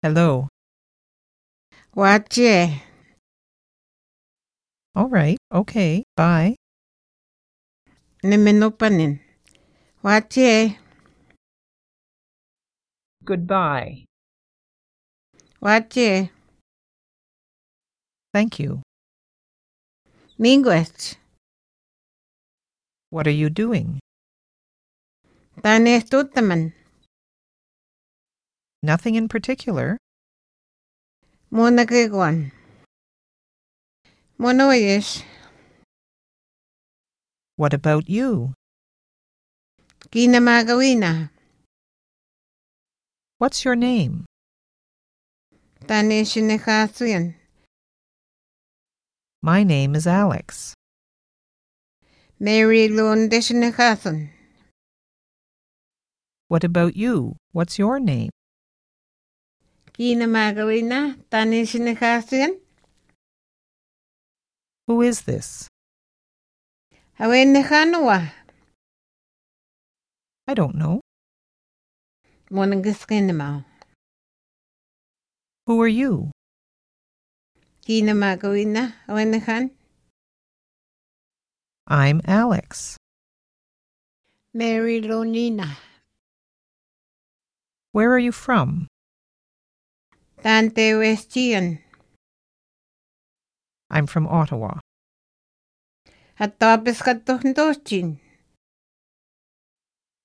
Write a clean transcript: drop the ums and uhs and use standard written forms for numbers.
Hello. Wache. All right. Okay. Bye. Nimenupanin. Wache. Goodbye. Wache. Thank you. Mingwech. What are you doing? Tane tutaman. Nothing in particular. Muna kiguan. Muna wayes. What about you? Kina magawina. What's your name? Tane shinekasuyan. My name is Alex. Mary Lunde shinekasun. What about you? What's your name? Kina magawina. Tane shinekasuyan. Who is this? Awen nekhanwa. I don't know. Muna giskinamao. Who are you? Kina magawina. Awen nekhan. I'm Alex. Mary Lonina. Where are you from? Tante Westian. I'm from Ottawa. At tapos ka to